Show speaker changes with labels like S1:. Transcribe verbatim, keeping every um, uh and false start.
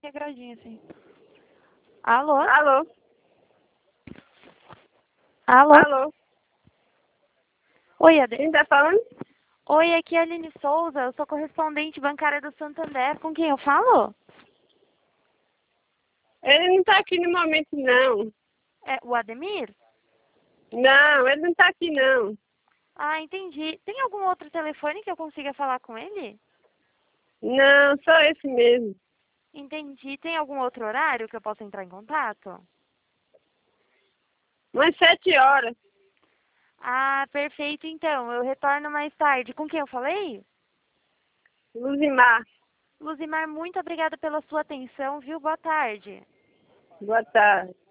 S1: integradinho, assim. Alô?
S2: Alô?
S1: Alô?
S2: Alô?
S1: Oi, Ade...
S2: Quem tá falando?
S1: Oi, aqui é a Aline Souza, eu sou correspondente bancária do Santander. Com quem eu falo?
S2: Ele não tá aqui no momento, não.
S1: É o Ademir?
S2: Não, ele não tá aqui, não.
S1: Ah, entendi. Tem algum outro telefone que eu consiga falar com ele?
S2: Não, só esse mesmo.
S1: Entendi. Tem algum outro horário que eu possa entrar em contato?
S2: Umas sete horas.
S1: Ah, perfeito, então. Eu retorno mais tarde. Com quem eu falei?
S2: Luzimar.
S1: Luzimar, muito obrigada pela sua atenção, viu? Boa tarde.
S2: Boa tarde.